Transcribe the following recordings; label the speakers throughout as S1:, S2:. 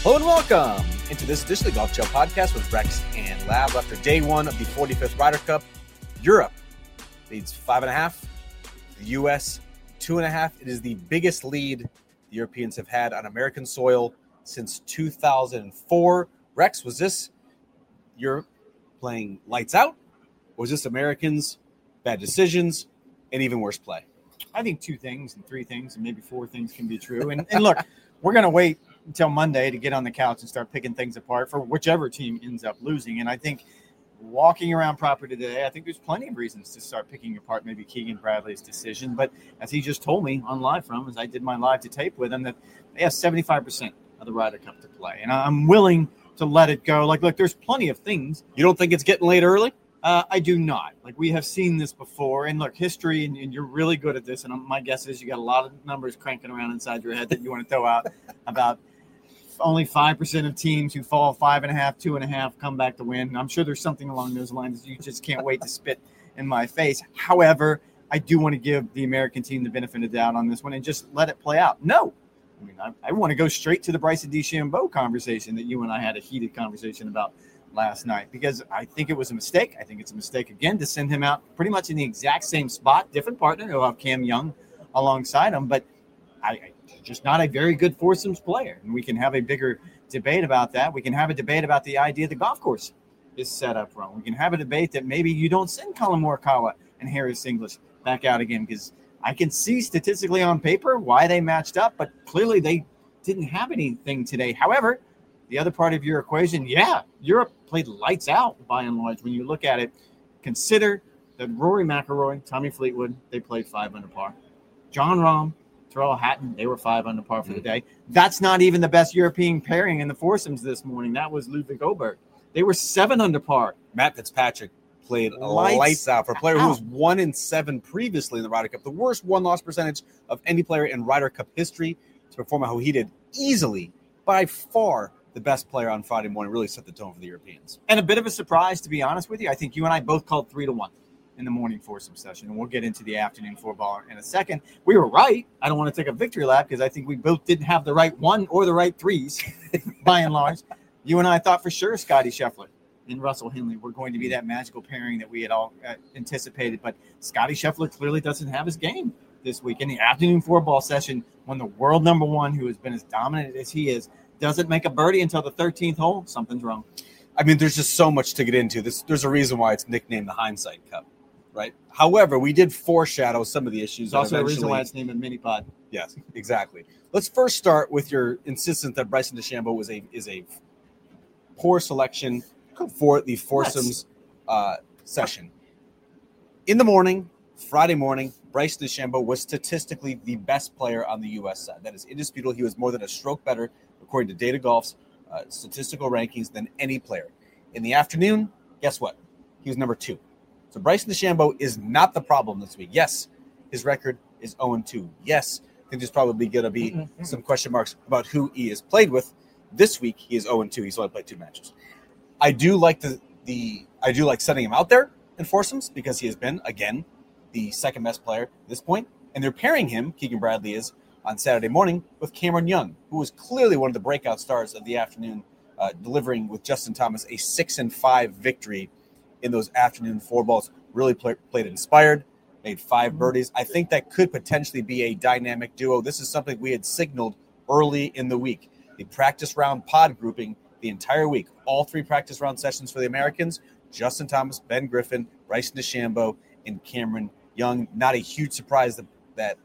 S1: Hello and welcome into this edition of the Golf Show podcast with Rex and Lab. After day one of the 45th Ryder Cup, Europe leads 5.5, the U.S. 2.5. It is the biggest lead the Europeans have had on American soil since 2004. Rex, was this Europe playing lights out? Or was this Americans, bad decisions, and even worse play?
S2: I think two things and three things and maybe four things can be true. And look, we're going to wait until Monday to get on the couch and start picking things apart for whichever team ends up losing. And I think walking around property today, I think there's plenty of reasons to start picking apart maybe Keegan Bradley's decision. But as he just told me on live from, as I did my live to tape with him, that they have 75% of the Ryder Cup to play. And I'm willing to let it go. Like, look, there's plenty of things.
S1: You don't think it's getting late early?
S2: I do not. Like, we have seen this before. And look, history, and you're really good at this. And my guess is you got a lot of numbers cranking around inside your head that you want to throw out about only 5% of teams who fall 5.5, 2.5 come back to win. I'm sure there's something along those lines. You just can't wait to spit in my face. However, I do want to give the American team the benefit of the doubt on this one and just let it play out. No. I mean, I want to go straight to the Bryson DeChambeau conversation that you and I had a heated conversation about last night, because I think it was a mistake. I think it's a mistake again to send him out pretty much in the exact same spot, different partner. He'll have Cam Young alongside him, but I just not a very good foursomes player. And we can have a bigger debate about that. We can have a debate about the idea the golf course is set up wrong. We can have a debate that maybe you don't send Colin Morikawa and Harris English back out again, because I can see statistically on paper why they matched up, but clearly they didn't have anything today. However, the other part of your equation, Europe played lights out by and large. When you look at it, consider that Rory McIlroy, Tommy Fleetwood, they played 5 under par. Jon Rahm, Tyrrell Hatton, they were 5 under par for the day. That's not even the best European pairing in the foursomes this morning. That was Ludwig Oberg. They were 7 under par.
S1: Matt Fitzpatrick played lights out for a player who was 1-7 previously in the Ryder Cup. The worst one-loss percentage of any player in Ryder Cup history to perform how he did. Easily, by far, the best player on Friday morning. Really set the tone for the Europeans.
S2: And a bit of a surprise, to be honest with you. I think you and I both called 3-1 in the morning foursome session, and we'll get into the afternoon four-baller in a second. We were right. I don't want to take a victory lap because I think we both didn't have the right one or the right threes, by and large. You and I thought for sure Scottie Scheffler and Russell Henley were going to be that magical pairing that we had all anticipated, but Scottie Scheffler clearly doesn't have his game this week. In the afternoon four-ball session, when the world number one, who has been as dominant as he is, doesn't make a birdie until the 13th hole, something's wrong.
S1: I mean, there's just so much to get into. There's a reason why it's nicknamed the Hindsight Cup. Right. However, we did foreshadow some of the issues.
S2: There's also a reason why it's named a mini pod.
S1: Yes, exactly. Let's first start with your insistence that Bryson DeChambeau is a poor selection for the foursomes session. In the morning, Friday morning, Bryson DeChambeau was statistically the best player on the U.S. side. That is indisputable. He was more than a stroke better, according to Data Golf's statistical rankings, than any player. In the afternoon, guess what? He was number 2. So Bryson DeChambeau is not the problem this week. Yes, his record is 0-2. Yes, I think there's probably going to be some question marks about who he has played with. This week, he is 0-2. He's only played 2 matches. I do like I do like setting him out there in foursomes because he has been, again, the second best player at this point. And they're pairing him, Keegan Bradley is, on Saturday morning with Cameron Young, who was clearly one of the breakout stars of the afternoon, delivering with Justin Thomas a 6-5 victory in those afternoon four balls. Really played inspired, made 5 birdies. I think that could potentially be a dynamic duo. This is something we had signaled early in the week. The practice round pod grouping the entire week. All 3 practice round sessions for the Americans: Justin Thomas, Ben Griffin, Bryson DeChambeau, and Cameron Young. Not a huge surprise that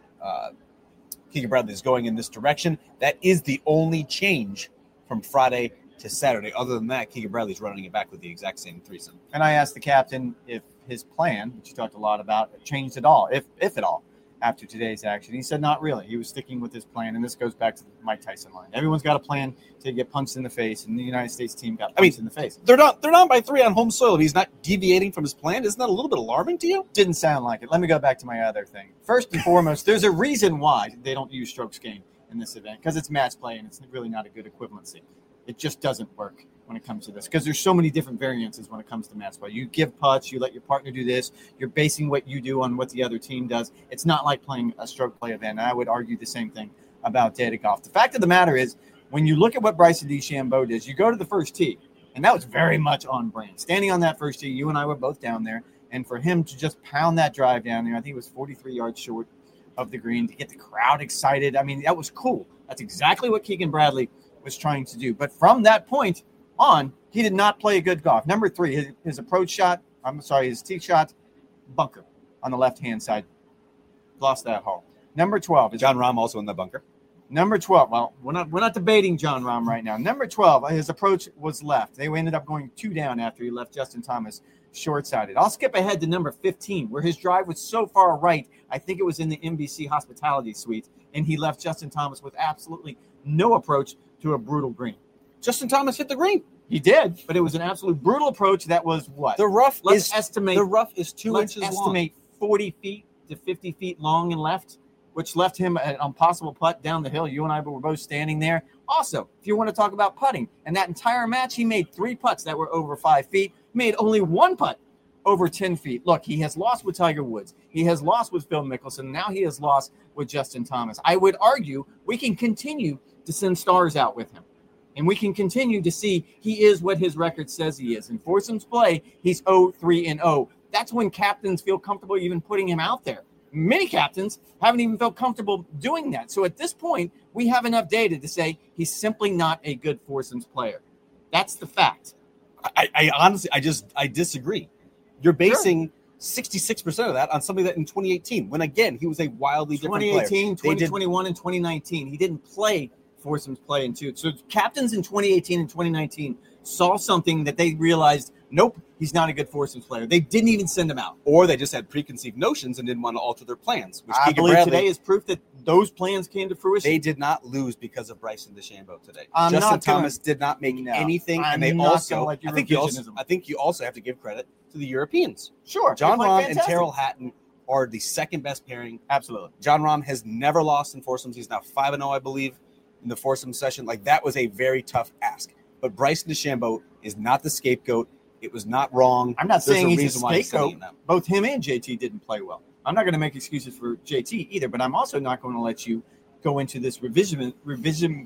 S1: Keegan Bradley is going in this direction. That is the only change from Friday to Saturday. Other than that, Keegan Bradley's running it back with the exact same threesome.
S2: And I asked the captain if his plan, which you talked a lot about, changed at all, if at all, after today's action. He said not really. He was sticking with his plan, and this goes back to the Mike Tyson line. Everyone's got a plan to get punched in the face, and the United States team got punched in the face.
S1: They're down by 3 on home soil. If he's not deviating from his plan, isn't that a little bit alarming to you?
S2: Didn't sound like it. Let me go back to my other thing. First and foremost, there's a reason why they don't use strokes gained in this event, because it's match play, and it's really not a good equivalency. It just doesn't work when it comes to this, because there's so many different variances when it comes to match play. You give putts, you let your partner do this, you're basing what you do on what the other team does. It's not like playing a stroke play event. And I would argue the same thing about Data Golf. The fact of the matter is, when you look at what Bryson DeChambeau does, you go to the first tee, and that was very much on brand. Standing on that first tee, you and I were both down there, and for him to just pound that drive down there, I think it was 43 yards short of the green to get the crowd excited. I mean, that was cool. That's exactly what Keegan Bradley was trying to do. But from that point on, he did not play a good golf. Number 3, his approach shot, his tee shot, bunker on the left-hand side. Lost that hole. Number 12 is
S1: Jon Rahm also in the bunker.
S2: Number 12. Well, we're not debating Jon Rahm right now. Number 12, his approach was left. They ended up going 2 down after he left Justin Thomas short-sided. I'll skip ahead to number 15, where his drive was so far right, I think it was in the NBC hospitality suite, and he left Justin Thomas with absolutely no approach to a brutal green.
S1: Justin Thomas hit the green.
S2: He did, but it was an absolute brutal approach. That was what?
S1: The rough
S2: let's
S1: is
S2: estimate.
S1: The rough is 2
S2: let's
S1: inches
S2: estimate
S1: long.
S2: 40 feet to 50 feet long and left, which left him an impossible putt down the hill. You and I were both standing there. Also, if you want to talk about putting, in that entire match, he made 3 putts that were over 5 feet, made only 1 putt over 10 feet. Look, he has lost with Tiger Woods. He has lost with Phil Mickelson. Now he has lost with Justin Thomas. I would argue we can continue to send stars out with him. And we can continue to see he is what his record says he is. In foursomes play, he's 0-3-0. That's when captains feel comfortable even putting him out there. Many captains haven't even felt comfortable doing that. So at this point, we have enough data to say he's simply not a good foursomes player. That's the fact.
S1: I honestly, I disagree. You're basing 66% of that on somebody that in 2018, when again, he was a wildly different player.
S2: 2018, 2021, and 2019. He didn't play foursomes play in 2. So captains in 2018 and 2019 saw something that they realized, nope, he's not a good foursomes player. They didn't even send him out.
S1: Or they just had preconceived notions and didn't want to alter their plans. Which
S2: I believe today is proof that those plans came to fruition.
S1: They did not lose because of Bryson DeChambeau today.
S2: I'm
S1: Justin
S2: not
S1: Thomas did not make anything, and they also. I think you also have to give credit to the Europeans.
S2: Sure,
S1: Jon Rahm and Tyrrell Hatton are the second best pairing.
S2: Absolutely.
S1: Jon Rahm has never lost in foursomes. He's now 5-0, I believe, in the foursome session. Like, that was a very tough ask. But Bryson DeChambeau is not the scapegoat. It was not wrong.
S2: I'm not saying he's a scapegoat. Both him and JT didn't play well. I'm not going to make excuses for JT either, but I'm also not going to let you go into this revisionism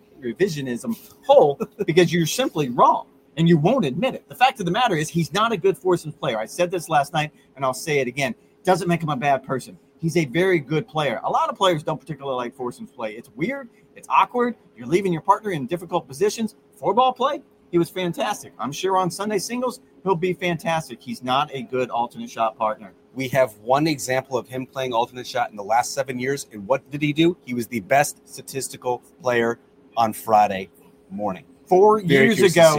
S2: hole because you're simply wrong and you won't admit it. The fact of the matter is he's not a good foursomes player. I said this last night and I'll say it again. Doesn't make him a bad person. He's a very good player. A lot of players don't particularly like foursomes play. It's weird. It's awkward. You're leaving your partner in difficult positions. 4-ball play, he was fantastic. I'm sure on Sunday singles, he'll be fantastic. He's not a good alternate shot partner.
S1: We have one example of him playing alternate shot in the last 7 years. And what did he do? He was the best statistical player on Friday morning.
S2: 4 years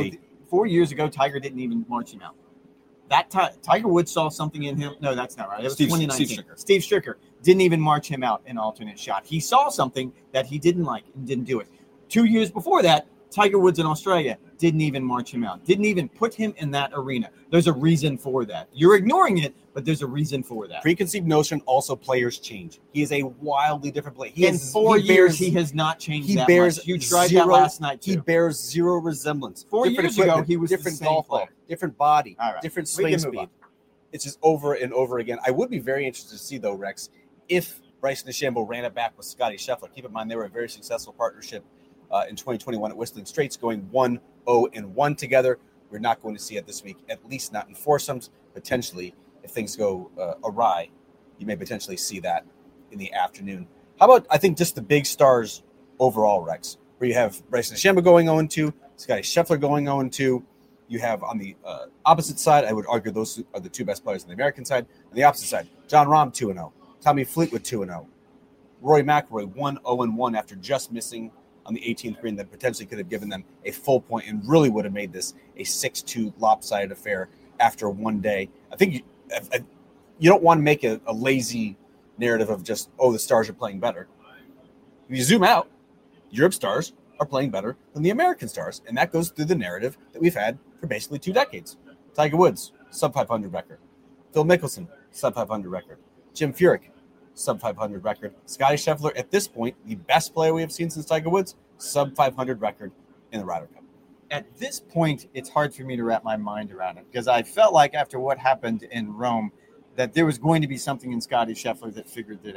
S2: ago, Tiger didn't even march him out. That Tiger Woods saw something in him. No, that's not right. It was 2019. Steve Stricker didn't even march him out in alternate shot. He saw something that he didn't like and didn't do it. 2 years before that, Tiger Woods in Australia didn't even march him out, didn't even put him in that arena. There's a reason for that. You're ignoring it, but there's a reason for that.
S1: Preconceived notion, also players change. He is a wildly different player.
S2: In 4 years, he has not changed that much. You tried that last night, too.
S1: He bears zero resemblance.
S2: 4 years ago, he was
S1: different
S2: the same
S1: golf ball, different body, different swing speed.
S2: On.
S1: It's just over and over again. I would be very interested to see, though, Rex, if Bryson DeChambeau ran it back with Scotty Scheffler. Keep in mind, they were a very successful partnership in 2021 at Whistling Straits, going 1-0-1 together. We're not going to see it this week, at least not in foursomes. Potentially, if things go awry, you may potentially see that in the afternoon. How about, I think, just the big stars overall, Rex, where you have Bryson DeChambeau going 0-2, Scotty Scheffler going 0-2. You have on the opposite side, I would argue those are the two best players on the American side. On the opposite side, Jon Rahm 2-0, Tommy Fleetwood 2-0, Rory McIlroy 1-0-1 after just missing on the 18th green that potentially could have given them a full point and really would have made this a 6-2 lopsided affair after one day. I think you don't want to make a lazy narrative of just, the stars are playing better. If you zoom out, Europe stars are playing better than the American stars, and that goes through the narrative that we've had for basically 2 decades. Tiger Woods, sub-500 record. Phil Mickelson, sub-500 record. Jim Furyk, sub-500 record. Scotty Scheffler, at this point, the best player we have seen since Tiger Woods, sub-500 record in the Ryder Cup.
S2: At this point, it's hard for me to wrap my mind around it because I felt like after what happened in Rome that there was going to be something in Scotty Scheffler that figured it out.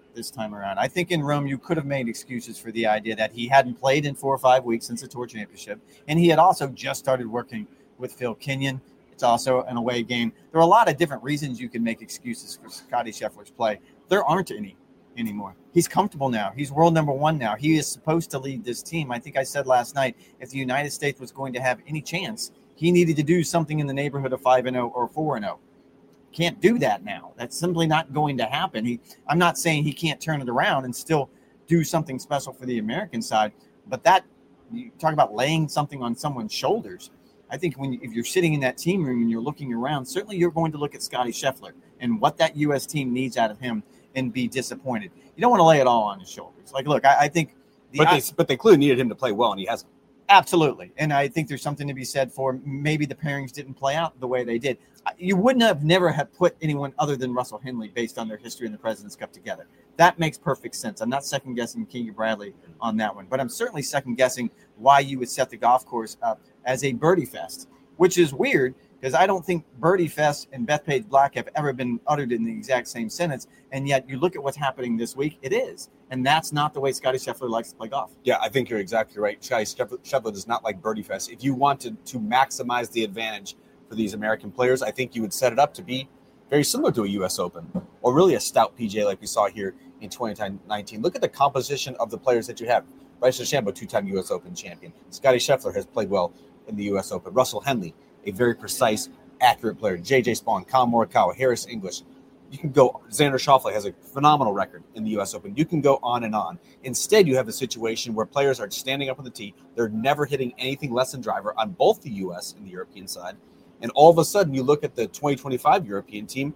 S2: this time around. I think in Rome, you could have made excuses for the idea that he hadn't played in 4 or 5 weeks since the Tour Championship. And he had also just started working with Phil Kenyon. It's also an away game. There are a lot of different reasons you can make excuses for Scottie Scheffler's play. There aren't any anymore. He's comfortable now. He's world number 1 now. He is supposed to lead this team. I think I said last night, if the United States was going to have any chance, he needed to do something in the neighborhood of 5-0 or 4-0. Can't do that now. That's simply not going to happen. I'm not saying he can't turn it around and still do something special for the American side, but that, you talk about laying something on someone's shoulders. I think if you're sitting in that team room and you're looking around, certainly you're going to look at Scottie Scheffler and what that U.S. team needs out of him and be disappointed. You don't want to lay it all on his shoulders. Like, look, I think
S1: but they clearly needed him to play well, and he hasn't.
S2: Absolutely. And I think there's something to be said for maybe the pairings didn't play out the way they did. You wouldn't have never have put anyone other than Russell Henley based on their history in the President's Cup together. That makes perfect sense. I'm not second guessing Keegan Bradley on that one, but I'm certainly second guessing why you would set the golf course up as a birdie fest, which is weird because I don't think birdie fest and Bethpage Black have ever been uttered in the exact same sentence. And yet you look at what's happening this week, it is. And that's not the way Scottie Scheffler likes to play golf.
S1: Yeah, I think you're exactly right. Scottie Scheffler does not like birdie fest. If you wanted to maximize the advantage for these American players, I think you would set it up to be very similar to a U.S. Open or really a stout PGA like we saw here in 2019. Look at the composition of the players that you have. Bryson DeChambeau, 2-time U.S. Open champion. Scottie Scheffler has played well in the U.S. Open. Russell Henley, a very precise, accurate player. J.J. Spaun, Collin Morikawa, Harris English. You can go. Xander Schauffele has a phenomenal record in the U.S. Open. You can go on and on. Instead, you have a situation where players are standing up on the tee. They're never hitting anything less than driver on both the U.S. and the European side. And all of a sudden, you look at the 2025 European team.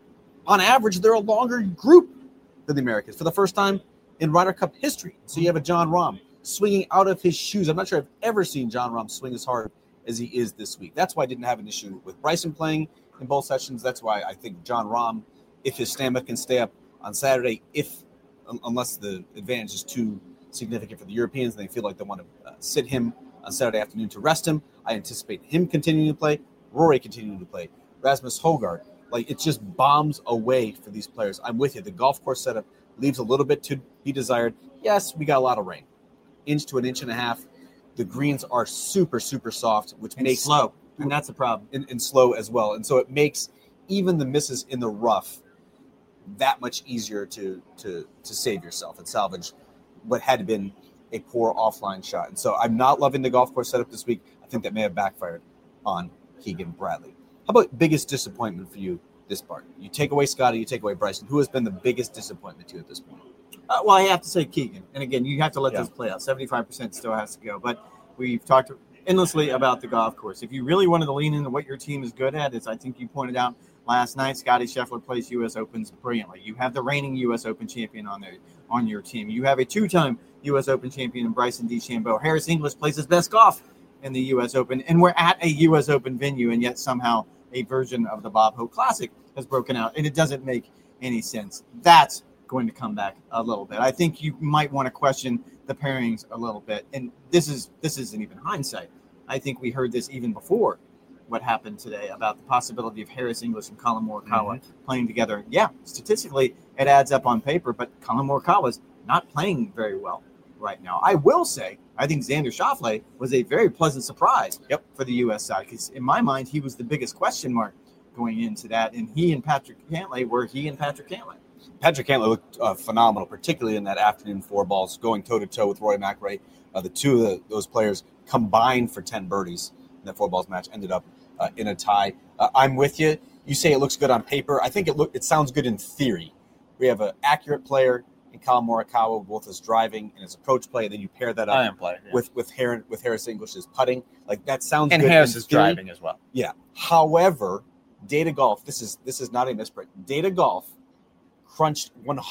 S1: On average, they're a longer group than the Americans for the first time in Ryder Cup history. So you have a Jon Rahm swinging out of his shoes. I'm not sure I've ever seen Jon Rahm swing as hard as he is this week. That's why I didn't have an issue with Bryson playing in both sessions. That's why I think Jon Rahm, if his stamina can stay up on Saturday, unless the advantage is too significant for the Europeans and they feel like they want to sit him on Saturday afternoon to rest him, I anticipate him continuing to play, Rory continuing to play, Rasmus Højgaard. Like, it just bombs away for these players. I'm with you. The golf course setup leaves a little bit to be desired. Yes, we got a lot of rain. Inch to an inch and a half. The greens are super, super soft, which makes
S2: slow. And that's a problem.
S1: And slow as well. And so it makes even the misses in the rough that much easier to save yourself and salvage what had been a poor offline shot. And so I'm not loving the golf course setup this week. I think that may have backfired on Keegan Bradley. How about biggest disappointment for you this part? You take away Scottie, you take away Bryson. Who has been the biggest disappointment to you at this point?
S2: Well, I have to say Keegan. And again, you have to let this play out. 75% still has to go. But we've talked endlessly about the golf course. If you really wanted to lean into what your team is good at, as I think you pointed out last night, Scottie Scheffler plays U.S. Opens brilliantly. You have the reigning U.S. Open champion on your team. You have a 2-time U.S. Open champion in Bryson DeChambeau. Harris English plays his best golf in the U.S. Open, and we're at a U.S. Open venue, and yet somehow a version of the Bob Hope Classic has broken out, and it doesn't make any sense. That's going to come back a little bit. I think you might want to question the pairings a little bit, and this isn't even hindsight. I think we heard this even before what happened today about the possibility of Harris English and Collin Morikawa playing together. Yeah, statistically, it adds up on paper, but Collin Morikawa's not playing very well right now. I will say, I think Xander Schauffele was a very pleasant surprise for the U.S. side, because in my mind, he was the biggest question mark going into that, and he and Patrick Cantlay were he and Patrick Cantlay.
S1: Patrick Cantlay looked phenomenal, particularly in that afternoon 4 balls, going toe-to-toe with Rory McIlroy. The two of those players combined for 10 birdies in that 4 balls match, ended up in a tie. I'm with you. You say it looks good on paper. I think it sounds good in theory. We have an accurate player in Collin Morikawa, both his driving and his approach play. Then you pair that up with Harris English's putting. Like, that sounds good.
S2: And Harris's driving as well.
S1: Yeah. However, Data Golf, this is not a misprint. Data Golf crunched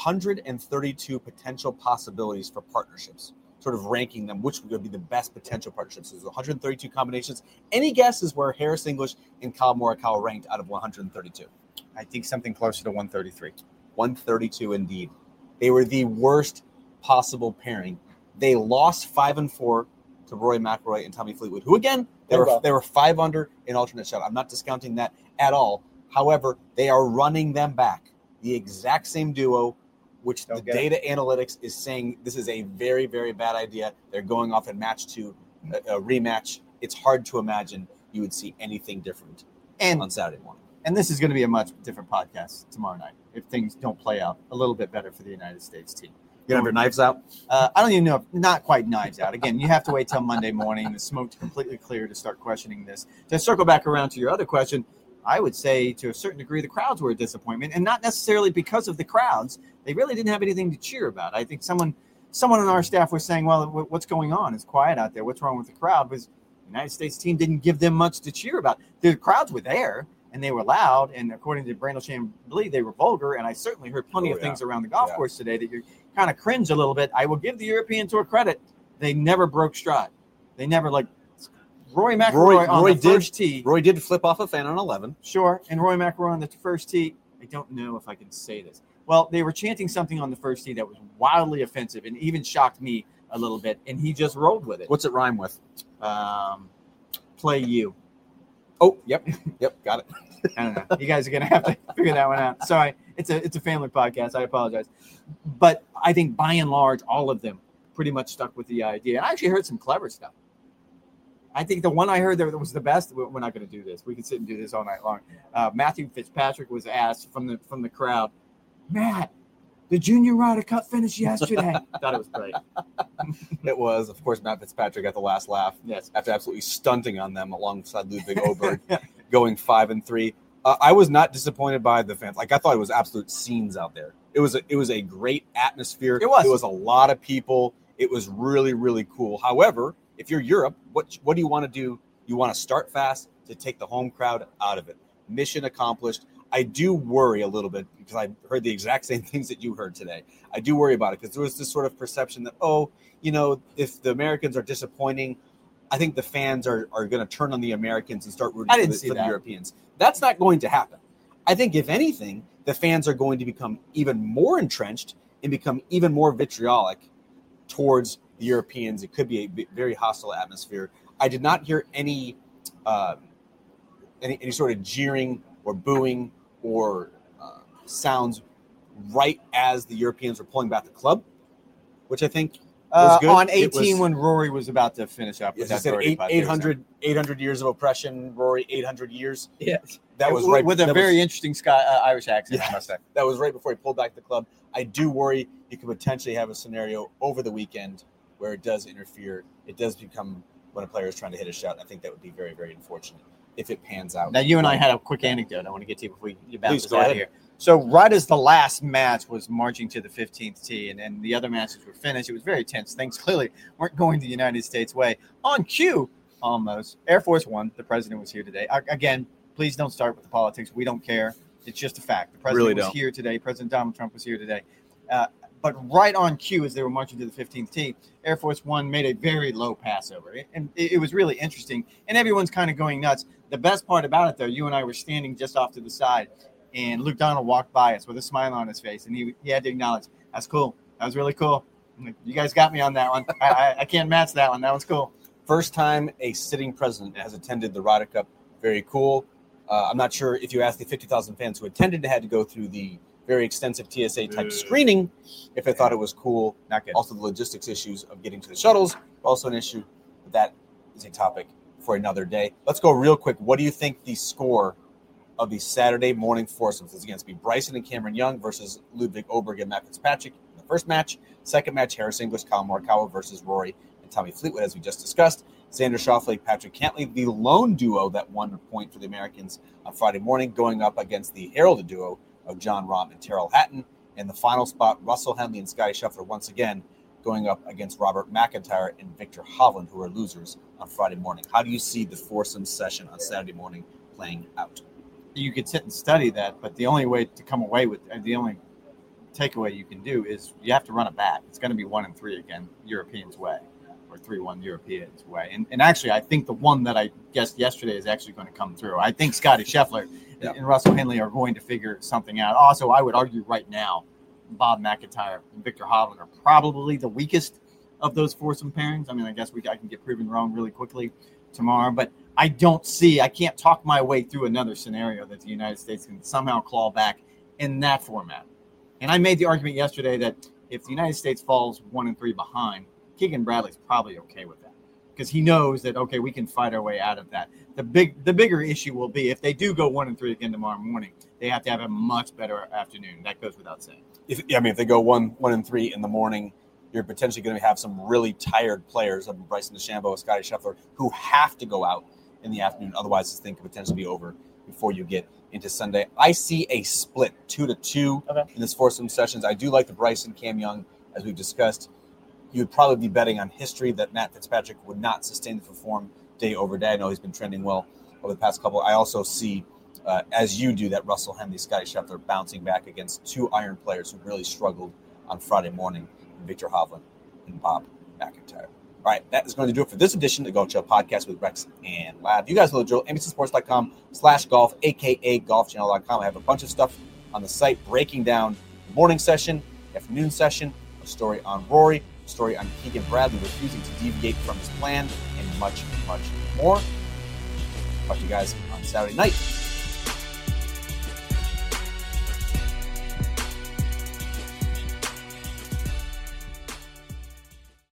S1: 132 potential possibilities for partnerships, sort of ranking them, which would be the best potential partnerships. There's 132 combinations. Any guesses where Harris English and Collin Morikawa ranked out of 132?
S2: I think something closer to 133.
S1: 132 indeed. They were the worst possible pairing. They lost 5-4 to Rory McIlroy and Tommy Fleetwood, who again they were 5 under in alternate shot. I'm not discounting that at all. However, they are running them back. The exact same duo which the
S2: Don't get
S1: data analytics is saying this is a very, very bad idea. They're going off in match 2, a rematch. It's hard to imagine you would see anything different on Saturday morning.
S2: And this is going to be a much different podcast tomorrow night if things don't play out a little bit better for the United States team.
S1: You have your knives out?
S2: I don't even know if not quite knives out. Again, you have to wait till Monday morning. The smoke's completely clear to start questioning this. To circle back around to your other question, I would say to a certain degree the crowds were a disappointment, and not necessarily because of the crowds. They really didn't have anything to cheer about. I think someone on our staff was saying, well, what's going on? It's quiet out there. What's wrong with the crowd? Because the United States team didn't give them much to cheer about. The crowds were there, and they were loud, and according to Brandel Chamblee, they were vulgar, and I certainly heard plenty of things around the golf course today that you kind of cringe a little bit. I will give the European Tour credit. They never broke stride. They never, like, Rory McIlroy on the first tee.
S1: Roy did flip off a fan on 11.
S2: Sure, and Rory McIlroy on the first tee. I don't know if I can say this. Well, they were chanting something on the first tee that was wildly offensive and even shocked me a little bit, and he just rolled with it.
S1: What's it rhyme with?
S2: Play you.
S1: Oh, yep, got it.
S2: I don't know. You guys are going to have to figure that one out. Sorry, it's a family podcast. I apologize. But I think by and large, all of them pretty much stuck with the idea. I actually heard some clever stuff. I think the one I heard that was the best. We're not going to do this. We can sit and do this all night long. Matthew Fitzpatrick was asked from the crowd, Matt, the Junior Ryder Cup finished yesterday. I thought it was great.
S1: It was, of course, Matt Fitzpatrick got the last laugh.
S2: Yes.
S1: After absolutely stunting on them alongside Ludwig Oberg, going 5-3. I was not disappointed by the fans. Like, I thought it was absolute scenes out there. It was a great atmosphere.
S2: It was.
S1: It was a lot of people. It was really, really cool. However, if you're Europe, what do you want to do? You want to start fast to take the home crowd out of it. Mission accomplished. I do worry a little bit because I heard the exact same things that you heard today. I do worry about it because there was this sort of perception that, if the Americans are disappointing, I think the fans are going to turn on the Americans and start rooting for the Europeans. That's not going to happen. I think, if anything, the fans are going to become even more entrenched and become even more vitriolic towards the Europeans. It could be a very hostile atmosphere. I did not hear any sort of jeering or booing or sounds right as the Europeans were pulling back the club, which I think was good.
S2: On 18 when Rory was about to finish up.
S1: Yes, I said 800 years of oppression, Rory, 800 years.
S2: Yes.
S1: That was right.
S2: With a very interesting Irish accent,
S1: yeah,
S2: I must say.
S1: That was right before he pulled back the club. I do worry you could potentially have a scenario over the weekend where it does interfere. It does become when a player is trying to hit a shot. I think that would be very, very unfortunate if it pans out.
S2: Now, you and I had a quick anecdote I want to get to before you bounce us out
S1: ahead.
S2: of here. So right as the last match was marching to the 15th tee and the other matches were finished, it was very tense. Things clearly weren't going the United States way. On cue, almost, Air Force One, the president was here today. Again, please don't start with the politics. We don't care. It's just a fact. The president was here today. President Donald Trump was here today. But right on cue, as they were marching to the 15th tee, Air Force One made a very low pass over it. And it was really interesting. And everyone's kind of going nuts. The best part about it, though, you and I were standing just off to the side. And Luke Donald walked by us with a smile on his face. And he had to acknowledge, that's cool. That was really cool. You guys got me on that one. I can't match that one. That one's cool.
S1: First time a sitting president has attended the Ryder Cup. Very cool. I'm not sure if you asked the 50,000 fans who attended, had to go through the very extensive TSA type screening if they thought it was cool.
S2: Not good.
S1: Also, the logistics issues of getting to the shuttles, also an issue. But that is a topic for another day. Let's go real quick. What do you think the score of the Saturday morning foursomes is? Again, it's be Bryson and Cameron Young versus Ludwig Oberg and Matt Fitzpatrick in the first match. Second match, Harris English, Colin Morikawa versus Rory and Tommy Fleetwood, as we just discussed. Xander Schauffele, Patrick Cantlay, the lone duo that won a point for the Americans on Friday morning, going up against the heralded duo of John Rahm and Tyrrell Hatton. In the final spot, Russell Henley and Scotty Scheffler once again going up against Robert McIntyre and Victor Hovland, who are losers on Friday morning. How do you see the foursome session on Saturday morning playing out?
S2: You could sit and study that, but the only way to come away with the only takeaway you can do is you have to run a bat. It's going to be 1-3 again, Europeans' way, or 3-1 Europeans' way. And actually, I think the one that I guessed yesterday is actually going to come through. I think Scotty Scheffler and Russell Henley are going to figure something out. Also, I would argue right now, Bob McIntyre and Victor Hovland are probably the weakest of those foursome pairings. I mean, I guess I can get proven wrong really quickly tomorrow, but I can't talk my way through another scenario that the United States can somehow claw back in that format. And I made the argument yesterday that if the United States falls 1-3 behind, Keegan Bradley's probably okay with that because he knows that, okay, we can fight our way out of that. The bigger issue will be if they do go 1-3 again tomorrow morning, they have to have a much better afternoon. That goes without saying.
S1: If they go 1-3 in the morning, you're potentially going to have some really tired players, Bryson DeChambeau, Scottie Scheffler, who have to go out in the afternoon. Otherwise, this thing could potentially be over before you get into Sunday. I see a split 2-2 in this foursome sessions. I do like the Bryson, Cam Young, as we've discussed. You would probably be betting on history that Matt Fitzpatrick would not sustain the form day over day. I know he's been trending well over the past couple. I also see, as you do, that Russell Henley, Scottie Scheffler bouncing back against two iron players who really struggled on Friday morning, Victor Hovland and Bob McIntyre. All right, that is going to do it for this edition of the Golf Channel Podcast with Rex and Lab. You guys know the drill, NBCSports.com/golf, a.k.a. golfchannel.com. I have a bunch of stuff on the site breaking down the morning session, afternoon session, a story on Rory, a story on Keegan Bradley refusing to deviate from his plan, and much, much more. Talk to you guys on Saturday night.